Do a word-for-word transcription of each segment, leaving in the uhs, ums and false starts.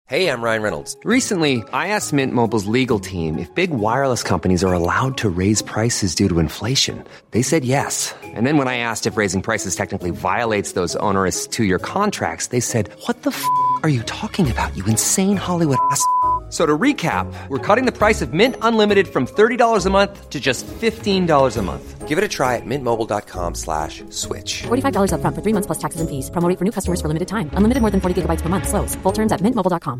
Hey, I'm Ryan Reynolds. Recently, I asked Mint Mobile's legal team if big wireless companies are allowed to raise prices due to inflation. They said yes. And then when I asked if raising prices technically violates those onerous two-year contracts, they said, what the f*** are you talking about, you insane Hollywood ass f- So to recap, we're cutting the price of Mint Unlimited from thirty dollars a month to just fifteen dollars a month. Give it a try at mintmobile.com slash switch. forty-five dollars up front for three months plus taxes and fees. Promo rate for new customers for limited time. Unlimited more than forty gigabytes per month. Slows full terms at mint mobile dot com.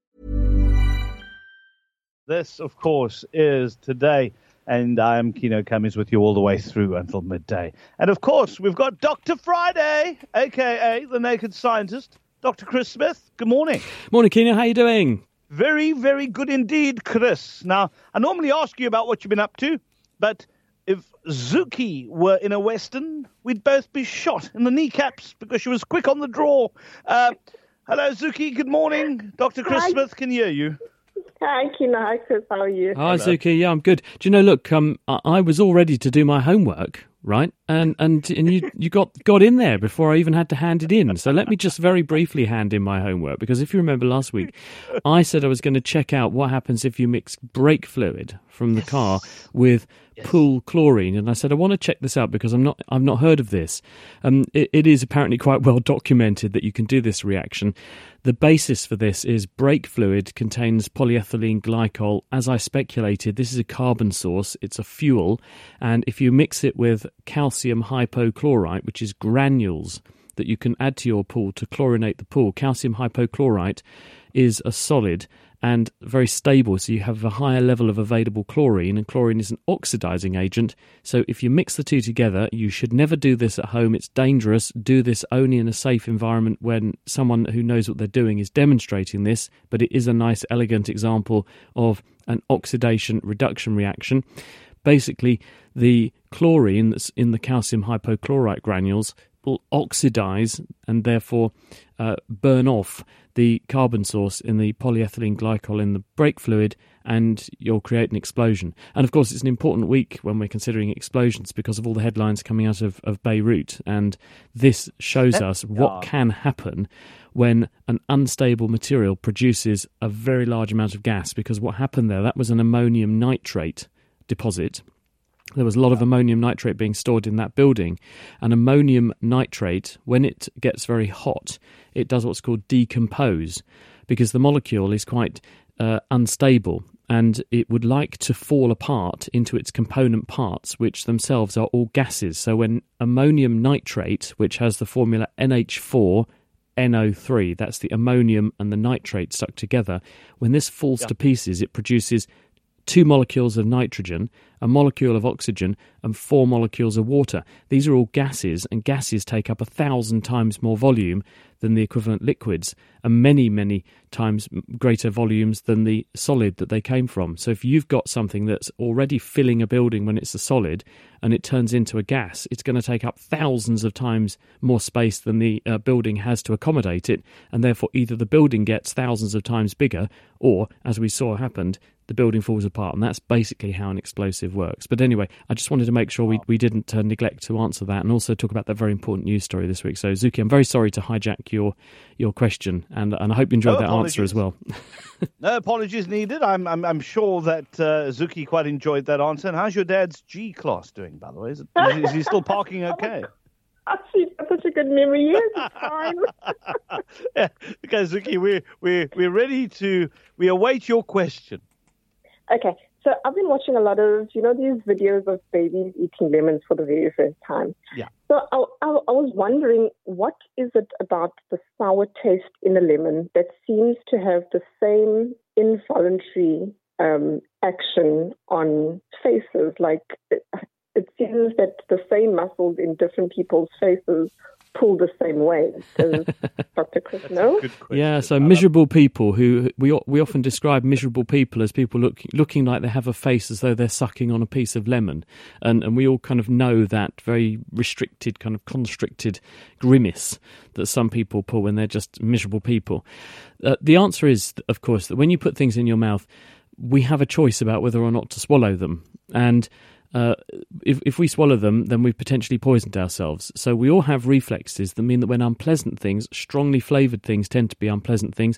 This, of course, is Today, and I'm Keno Cummings with you all the way through until midday. And, of course, we've got Doctor Friday, a k a. The Naked Scientist, Doctor Chris Smith. Good morning. Morning, Keno. How you doing? Very, very good indeed, Chris. Now, I normally ask you about what you've been up to, but if Zuki were in a Western, we'd both be shot in the kneecaps because she was quick on the draw. Uh, hello, Zuki. Good morning. Doctor Chris Hi. Smith can hear you. Hi, Kina. Hi, Chris. How are you? Hi, Zuki. Yeah, I'm good. Do you know, look, um, I, I was all ready to do my homework, right? And and and you you got got in there before I even had to hand it in. So let me just very briefly hand in my homework, because if you remember last week, I said I was going to check out what happens if you mix brake fluid from the Yes. car with Yes. pool chlorine, and I said I want to check this out because I'm not I've not heard of this. Um, it, it is apparently quite well documented that you can do this reaction. The basis for this is brake fluid contains polyethylene glycol. As I speculated, this is a carbon source. It's a fuel, and if you mix it with calcium hypochlorite, which is granules that you can add to your pool to chlorinate the pool, calcium hypochlorite is a solid and very stable, so you have a higher level of available chlorine, and chlorine is an oxidizing agent. So if you mix the two together, you should never do this at home. It's dangerous. Do this only in a safe environment when someone who knows what they're doing is demonstrating this, but it is a nice, elegant example of an oxidation reduction reaction. Basically, the chlorine that's in the calcium hypochlorite granules will oxidize and therefore uh, burn off the carbon source in the polyethylene glycol in the brake fluid, and you'll create an explosion. And of course, it's an important week when we're considering explosions because of all the headlines coming out of, of Beirut. And this shows us what can happen when an unstable material produces a very large amount of gas, because what happened there, that was an ammonium nitrate deposit. There was a lot of ammonium nitrate being stored in that building. And ammonium nitrate, when it gets very hot, it does what's called decompose, because the molecule is quite uh, unstable and it would like to fall apart into its component parts, which themselves are all gases. So when ammonium nitrate, which has the formula N H four N O three, that's the ammonium and the nitrate stuck together, when this falls Yeah. to pieces, it produces two molecules of nitrogen, a molecule of oxygen, and four molecules of water. These are all gases, and gases take up a thousand times more volume than the equivalent liquids, and many, many times greater volumes than the solid that they came from. So if you've got something that's already filling a building when it's a solid, and it turns into a gas, it's going to take up thousands of times more space than the uh, building has to accommodate it, and therefore either the building gets thousands of times bigger, or, as we saw happened, the building falls apart. And that's basically how an explosive works. But anyway, I just wanted to make sure we, we didn't uh, neglect to answer that, and also talk about that very important news story this week. So, Zuki, I'm very sorry to hijack your your question, and and I hope you enjoyed No that apologies. answer as well. No apologies needed. I'm I'm, I'm sure that uh, Zuki quite enjoyed that answer. And how's your dad's G class doing, by the way? Is, it, is, is he still parking okay? Actually, that's such a good memory. Yes, it's fine. Yeah. Okay, Zuki, we're we're we're ready to we await your question. Okay, so I've been watching a lot of, you know, these videos of babies eating lemons for the very first time. Yeah. So I, I, I was wondering, what is it about the sour taste in a lemon that seems to have the same involuntary um, action on faces? Like, it, it seems that the same muscles in different people's faces pull the same way. Does Doctor Chris know? Yeah, so miserable people who we we often describe miserable people as people look, looking like they have a face as though they're sucking on a piece of lemon, and and we all kind of know that very restricted, kind of constricted grimace that some people pull when they're just miserable people. Uh, the answer is, of course, that when you put things in your mouth, we have a choice about whether or not to swallow them, and Uh, if, if we swallow them, then we've potentially poisoned ourselves. So we all have reflexes that mean that when unpleasant things, strongly flavoured things, tend to be unpleasant things,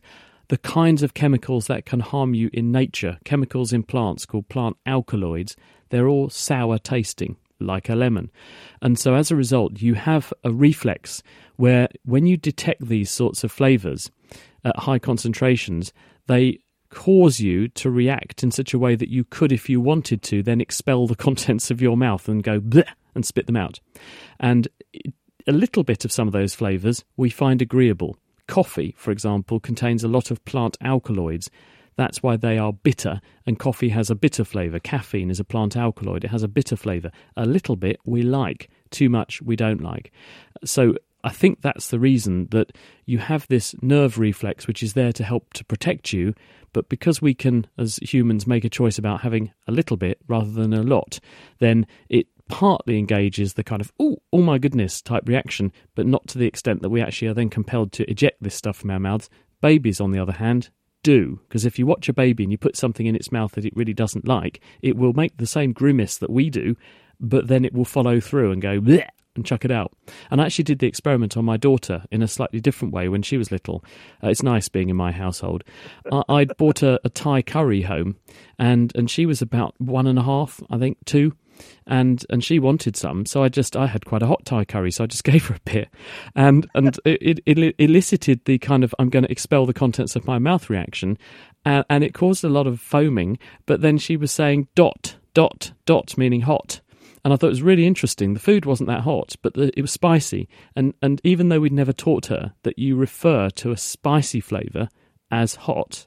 the kinds of chemicals that can harm you in nature, chemicals in plants called plant alkaloids, they're all sour tasting, like a lemon. And so as a result, you have a reflex where when you detect these sorts of flavours at high concentrations, they cause you to react in such a way that you could, if you wanted to, then expel the contents of your mouth and go bleh and spit them out. And a little bit of some of those flavours we find agreeable. Coffee, for example, contains a lot of plant alkaloids. That's why they are bitter, and coffee has a bitter flavour. Caffeine is a plant alkaloid. It has a bitter flavour. A little bit we like, too much we don't like. So I think that's the reason that you have this nerve reflex which is there to help to protect you, but because we can, as humans, make a choice about having a little bit rather than a lot, then it partly engages the kind of, oh, oh my goodness type reaction, but not to the extent that we actually are then compelled to eject this stuff from our mouths. Babies, on the other hand, do, because if you watch a baby and you put something in its mouth that it really doesn't like, it will make the same grimace that we do, but then it will follow through and go bleh and chuck it out. And I actually did the experiment on my daughter in a slightly different way when she was little. Uh, it's nice being in my household. I, I'd bought a, a Thai curry home, and, and she was about one and a half, I think, two. And and she wanted some, so I just I had quite a hot Thai curry, so I just gave her a bit, and and it, it elicited the kind of I'm going to expel the contents of my mouth reaction, and, and it caused a lot of foaming. But then she was saying dot dot dot, meaning hot, and I thought it was really interesting. The food wasn't that hot, but the, it was spicy, and and even though we'd never taught her that you refer to a spicy flavour as hot,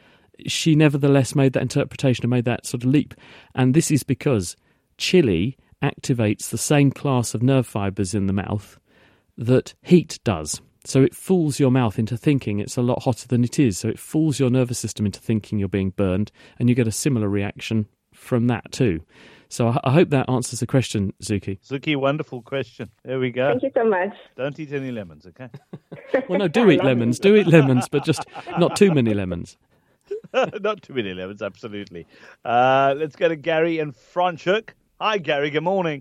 she nevertheless made that interpretation and made that sort of leap, and this is because chili activates the same class of nerve fibres in the mouth that heat does. So it fools your mouth into thinking it's a lot hotter than it is. So it fools your nervous system into thinking you're being burned, and you get a similar reaction from that too. So I, I hope that answers the question, Zuki. Zuki, wonderful question. There we go. Thank you so much. Don't eat any lemons, okay? Well, no, do eat lemons. Do eat lemons, but just not too many lemons. Not too many lemons, absolutely. Uh, let's go to Gary in Franschhoek. Hi, Gary. Good morning.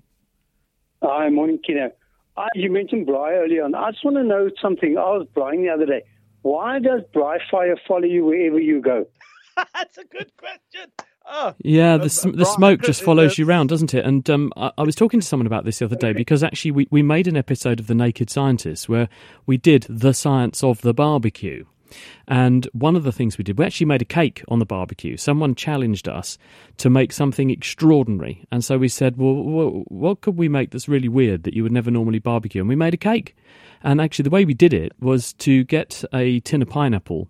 Hi, morning, Kino. Uh, you mentioned braai earlier on. I just want to know something. I was braaiing the other day. Why does braai fire follow you wherever you go? That's a good question. Oh, yeah, the, uh, the smoke just follows you around, doesn't it? And um, I, I was talking to someone about this the other day because actually we, we made an episode of The Naked Scientists where we did the science of the barbecue. And one of the things we did, we actually made a cake on the barbecue. Someone challenged us to make something extraordinary. And so we said, well, what could we make that's really weird that you would never normally barbecue? And we made a cake. And actually the way we did it was to get a tin of pineapple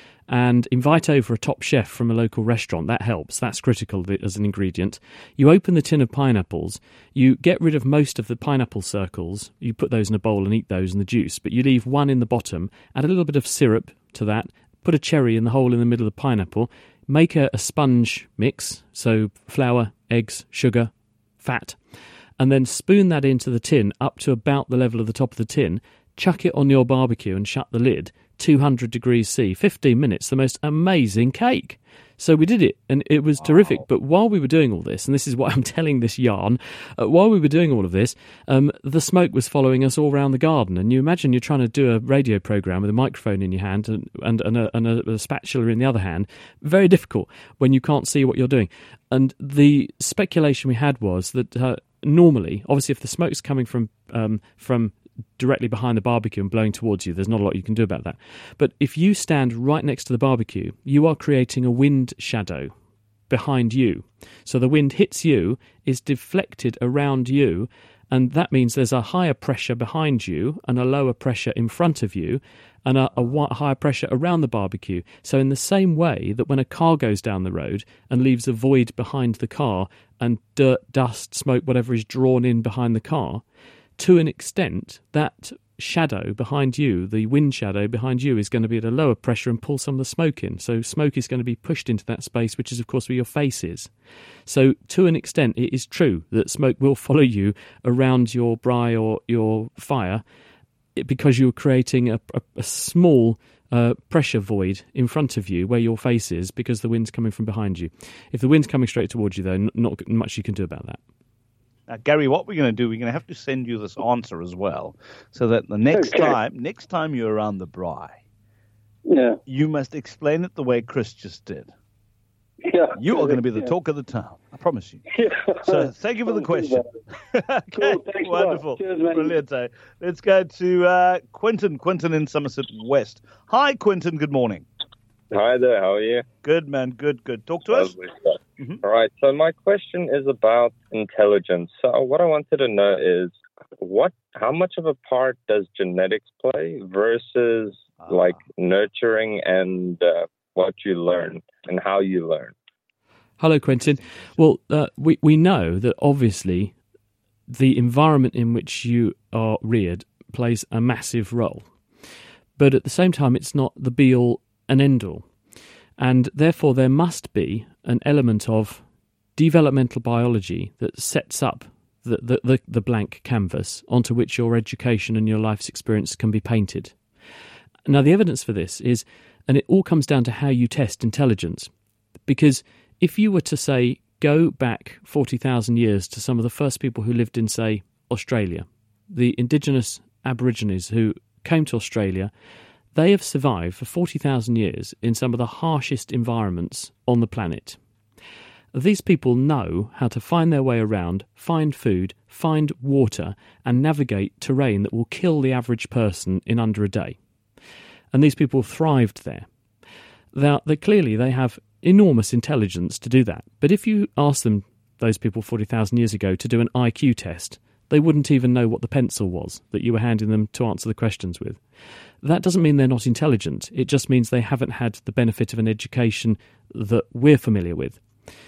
and invite over a top chef from a local restaurant. That helps. That's critical as an ingredient. You open the tin of pineapples, you get rid of most of the pineapple circles, you put those in a bowl and eat those in the juice, but you leave one in the bottom, add a little bit of syrup to that, put a cherry in the hole in the middle of the pineapple, make a, a sponge mix, so flour, eggs, sugar, fat, and then spoon that into the tin up to about the level of the top of the tin, chuck it on your barbecue and shut the lid, two hundred degrees C, fifteen minutes, the most amazing cake. So we did it, and it was wow. terrific. But while we were doing all this, and this is why I'm telling this yarn, uh, while we were doing all of this, um, the smoke was following us all around the garden. And you imagine you're trying to do a radio programme with a microphone in your hand and, and, and, a, and a, a spatula in the other hand. Very difficult when you can't see what you're doing. And the speculation we had was that uh, normally, obviously, if the smoke's coming from um, from directly behind the barbecue and blowing towards you, there's not a lot you can do about that. But if you stand right next to the barbecue, you are creating a wind shadow behind you. So the wind hits you, is deflected around you, and that means there's a higher pressure behind you and a lower pressure in front of you and a, a higher pressure around the barbecue. So in the same way that when a car goes down the road and leaves a void behind the car and dirt, dust, smoke, whatever is drawn in behind the car, to an extent, that shadow behind you, the wind shadow behind you, is going to be at a lower pressure and pull some of the smoke in. So smoke is going to be pushed into that space, which is, of course, where your face is. So to an extent, it is true that smoke will follow you around your braai or your fire because you're creating a, a, a small uh, pressure void in front of you where your face is because the wind's coming from behind you. If the wind's coming straight towards you, though, n- not much you can do about that. Now, Gary, what we're going to do, we're going to have to send you this answer as well, so that the next okay. time, next time you're around the braai, Yeah. You must explain it the way Chris just did. Yeah. You are going to be the Yeah. talk of the town. I promise you. Yeah. So thank you for the question. Okay, Cool, thanks a lot. wonderful. Cheers, man. Brilliant. eh? Let's go to uh, Quentin. Quentin in Somerset West. Hi, Quentin. Good morning. Hi there, how are you? Good, man. Good, good. Talk to us. Lovely stuff. Mhm. All right, so my question is about intelligence. So what I wanted to know is what, how much of a part does genetics play versus Ah. like nurturing and uh, what you learn and how you learn? Hello, Quentin. Well, uh, we, we know that obviously the environment in which you are reared plays a massive role. But at the same time, it's not the be-all and end-all. And therefore, there must be an element of developmental biology that sets up the, the, the, the blank canvas onto which your education and your life's experience can be painted. Now, the evidence for this is, and it all comes down to how you test intelligence. Because if you were to, say, go back forty thousand years to some of the first people who lived in, say, Australia, the indigenous Aborigines who came to Australia, they have survived for forty thousand years in some of the harshest environments on the planet. These people know how to find their way around, find food, find water, and navigate terrain that will kill the average person in under a day. And these people thrived there. Now, they, clearly, they have enormous intelligence to do that. But if you ask them, those people forty thousand years ago, to do an I Q test, they wouldn't even know what the pencil was that you were handing them to answer the questions with. That doesn't mean they're not intelligent. It just means they haven't had the benefit of an education that we're familiar with.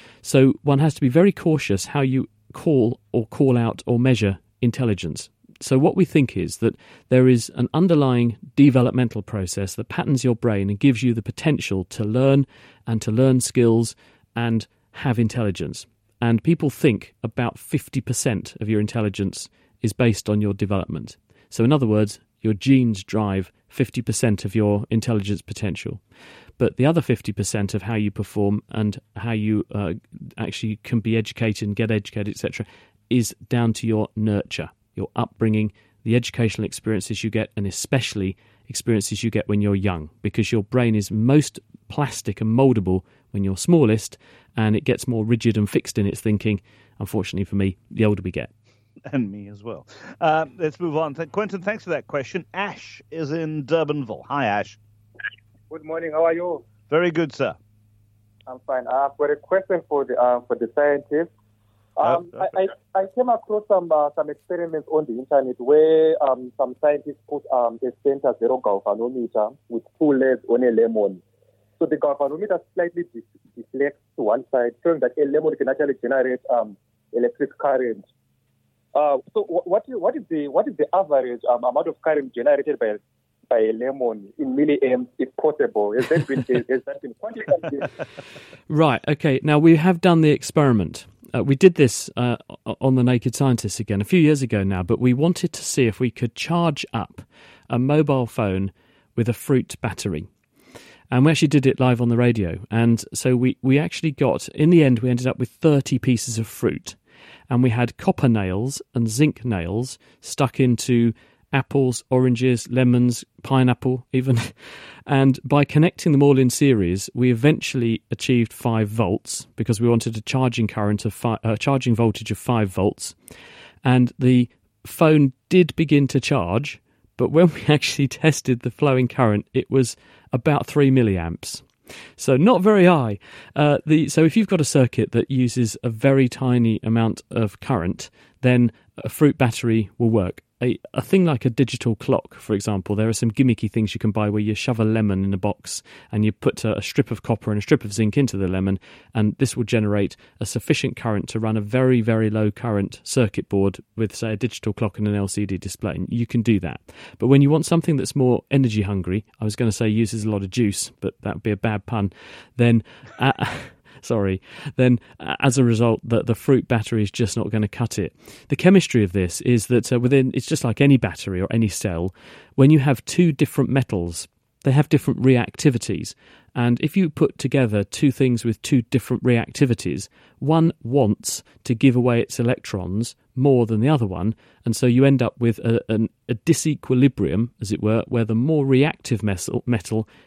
So one has to be very cautious how you call or call out or measure intelligence. So what we think is that there is an underlying developmental process that patterns your brain and gives you the potential to learn and to learn skills and have intelligence. And people think about fifty percent of your intelligence is based on your development. So in other words, your genes drive fifty percent of your intelligence potential. But the other fifty percent of how you perform and how you uh, actually can be educated and get educated, et cetera, is down to your nurture, your upbringing, the educational experiences you get, and especially experiences you get when you're young, because your brain is most plastic and mouldable when you're smallest, and it gets more rigid and fixed in its thinking, unfortunately for me, the older we get. And me as well. Uh, let's move on. Th- Quentin, thanks for that question. Ash is in Durbanville. Hi, Ash. Good morning. How are you? Very good, sir. I'm fine. I've got a question for the uh, for the scientists. Um, Oh, I, I I came across some uh, some experiments on the internet where um, some scientists put um, a center zero galvanometer with two legs on a lemon. So the galvanometer slightly dis- deflects to one side, showing that a lemon can actually generate um, electric current. Uh, so what is what is the what is the average um, amount of current generated by by a lemon in milliamps, if possible? Has that been has that been quantified? Right, okay. Now, we have done the experiment. Uh, we did this uh, on The Naked Scientists again a few years ago now, but we wanted to see if we could charge up a mobile phone with a fruit battery. And we actually did it live on the radio. And so we, we actually got, in the end, we ended up with thirty pieces of fruit. And we had copper nails and zinc nails stuck into apples, oranges, lemons, pineapple even. And by connecting them all in series, we eventually achieved five volts because we wanted a charging current of fi- uh, charging voltage of five volts. And the phone did begin to charge, but when we actually tested the flowing current, it was about three milliamps. So not very high. Uh, the so if you've got a circuit that uses a very tiny amount of current, then a fruit battery will work. A, a thing like a digital clock, for example, there are some gimmicky things you can buy where you shove a lemon in a box and you put a, a strip of copper and a strip of zinc into the lemon, and this will generate a sufficient current to run a very, very low current circuit board with, say, a digital clock and an L C D display. And you can do that. But when you want something that's more energy hungry, I was going to say uses a lot of juice, but that would be a bad pun, then... Uh, Sorry, then uh, as a result, the, the fruit battery is just not going to cut it. The chemistry of this is that uh, within, it's just like any battery or any cell. When you have two different metals, they have different reactivities. And if you put together two things with two different reactivities, one wants to give away its electrons more than the other one, and so you end up with a, an, a disequilibrium, as it were, where the more reactive metal, metal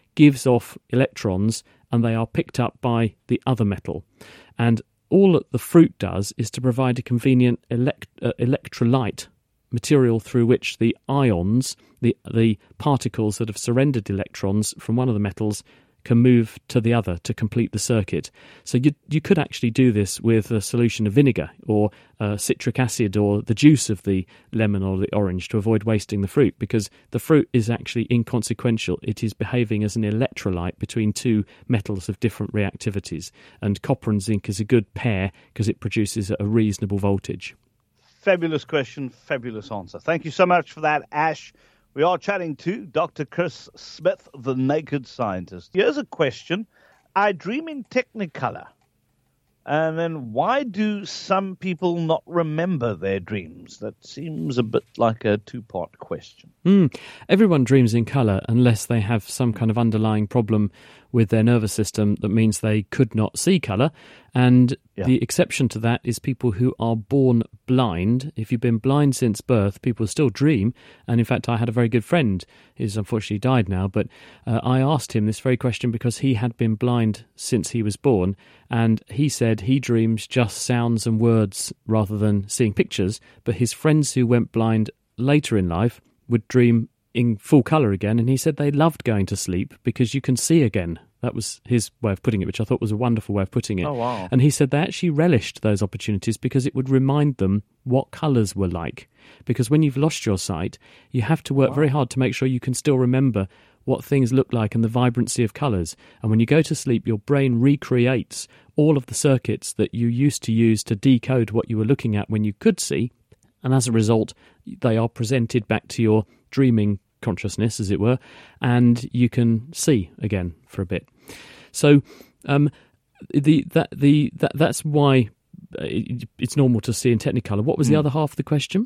gives off electrons and they are picked up by the other metal. And all that the fruit does is to provide a convenient elect- uh, electrolyte material through which the ions, the the particles that have surrendered electrons from one of the metals, can move to the other to complete the circuit. So you you could actually do this with a solution of vinegar or uh, citric acid or the juice of the lemon or the orange to avoid wasting the fruit, because the fruit is actually inconsequential. It is behaving as an electrolyte between two metals of different reactivities, and copper and zinc is a good pair because it produces a reasonable voltage. Fabulous question, fabulous answer. Thank you so much for that, Ash. We are chatting to Doctor Chris Smith, the Naked Scientist. Here's a question. I dream in Technicolor. And then why do some people not remember their dreams? That seems a bit like a two-part question. Mm. Everyone dreams in colour unless they have some kind of underlying problem with their nervous system that means they could not see colour. And yeah. the exception to that is people who are born blind. If you've been blind since birth, people still dream. And in fact, I had a very good friend who's unfortunately died now, but uh, I asked him this very question because he had been blind since he was born. And he said he dreams just sounds and words rather than seeing pictures. But his friends who went blind later in life would dream in full colour again, and he said they loved going to sleep because you can see again. That was his way of putting it, which I thought was a wonderful way of putting it. Oh, wow. And he said they actually relished those opportunities because it would remind them what colours were like. Because when you've lost your sight, you have to work wow. very hard to make sure you can still remember what things look like and the vibrancy of colours. And when you go to sleep, your brain recreates all of the circuits that you used to use to decode what you were looking at when you could see, and as a result, they are presented back to your dreaming consciousness, as it were, and you can see again for a bit. So um, the that the that that's why it, it's normal to see in Technicolor. What was the mm. other half of the question?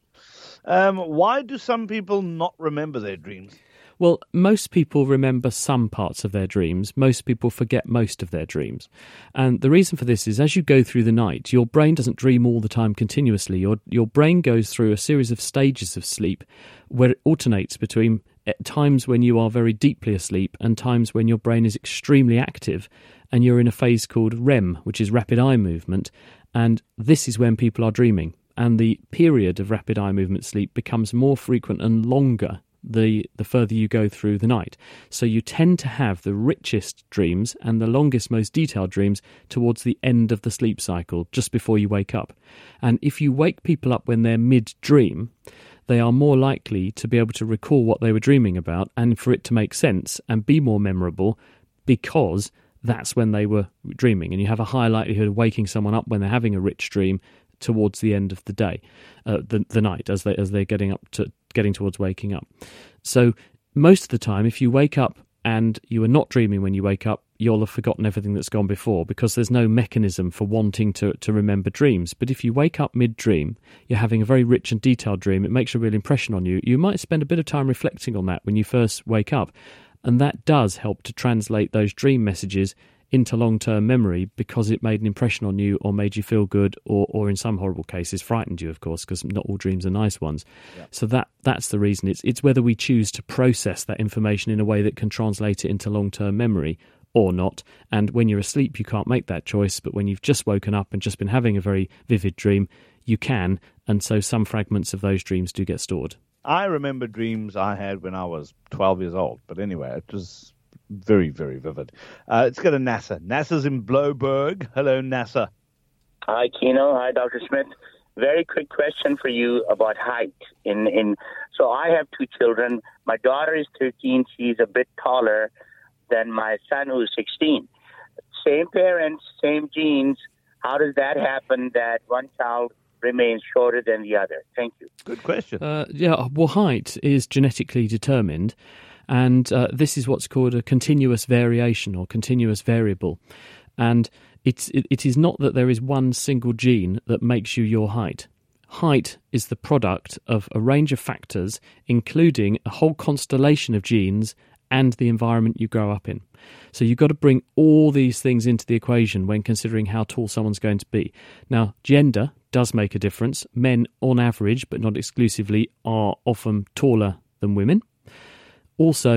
Um, why do some people not remember their dreams? Well, most people remember some parts of their dreams. Most people forget most of their dreams. And the reason for this is as you go through the night, your brain doesn't dream all the time continuously. Your your brain goes through a series of stages of sleep where it alternates between times when you are very deeply asleep and times when your brain is extremely active and you're in a phase called R E M, which is rapid eye movement. And this is when people are dreaming. And the period of rapid eye movement sleep becomes more frequent and longer the the further you go through the night. So you tend to have the richest dreams and the longest, most detailed dreams towards the end of the sleep cycle, just before you wake up. And if you wake people up when they're mid-dream, they are more likely to be able to recall what they were dreaming about and for it to make sense and be more memorable because that's when they were dreaming. And you have a higher likelihood of waking someone up when they're having a rich dream towards the end of the day, uh, the the night, as they as they're getting up to getting towards waking up. So most of the time, if you wake up and you are not dreaming when you wake up, you'll have forgotten everything that's gone before because there's no mechanism for wanting to to remember dreams. But if you wake up mid-dream, you're having a very rich and detailed dream. It makes a real impression on you. You might spend a bit of time reflecting on that when you first wake up, and that does help to translate those dream messages into long-term memory because it made an impression on you or made you feel good or, or in some horrible cases, frightened you, of course, because not all dreams are nice ones. Yeah. So that that's the reason. It's it's whether we choose to process that information in a way that can translate it into long-term memory or not. And when you're asleep, you can't make that choice. But when you've just woken up and just been having a very vivid dream, you can. And so some fragments of those dreams do get stored. I remember dreams I had when I was twelve years old. But anyway, it was very, very vivid. Uh, let's go to NASA. NASA's in Bloberg. Hello, NASA. Hi, Keno. Hi, Doctor Smith. Very quick question for you about height. In in so I have two children. My daughter is thirteen. She's a bit taller than my son, who's sixteen. Same parents, same genes. How does that happen that one child remains shorter than the other? Thank you. Good question. Uh, yeah, well, height is genetically determined. And uh, this is what's called a continuous variation or continuous variable. And it's, it, it is not that there is one single gene that makes you your height. Height is the product of a range of factors, including a whole constellation of genes and the environment you grow up in. So you've got to bring all these things into the equation when considering how tall someone's going to be. Now, gender does make a difference. Men, on average, but not exclusively, are often taller than women. Also,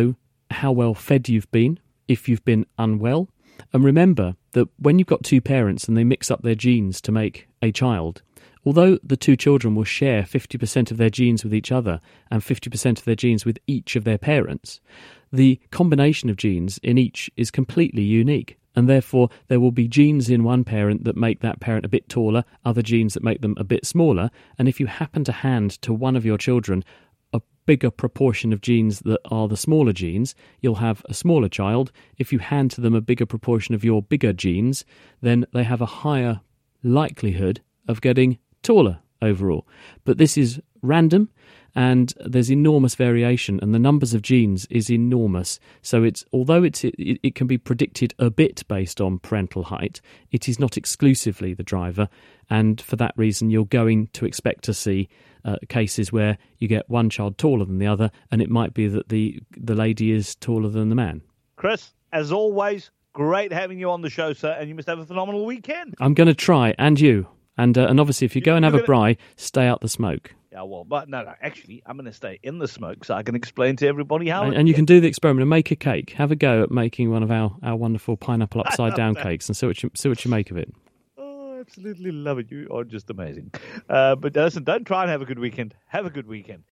how well fed you've been, if you've been unwell. And remember that when you've got two parents and they mix up their genes to make a child, although the two children will share fifty percent of their genes with each other and fifty percent of their genes with each of their parents, the combination of genes in each is completely unique. And therefore, there will be genes in one parent that make that parent a bit taller, other genes that make them a bit smaller. And if you happen to hand to one of your children a bigger proportion of genes that are the smaller genes, you'll have a smaller child. If you hand to them a bigger proportion of your bigger genes, then they have a higher likelihood of getting taller overall. But this is random, and there's enormous variation, and the numbers of genes is enormous. So it's although it's it, it can be predicted a bit based on parental height, it is not exclusively the driver, and for that reason you're going to expect to see uh, cases where you get one child taller than the other, and it might be that the the lady is taller than the man. Chris, as always, great having you on the show, sir, and you must have a phenomenal weekend. I'm going to try, and you. And uh, and obviously, if you go and have You're a gonna- braai, stay out the smoke. Yeah, well, but no, no, actually, I'm going to stay in the smoke so I can explain to everybody how... And, it- and you can do the experiment and make a cake. Have a go at making one of our, our wonderful pineapple upside down that. cakes and see what you see what you make of it. Oh, absolutely love it. You are just amazing. Uh, but listen, don't try and have a good weekend. Have a good weekend.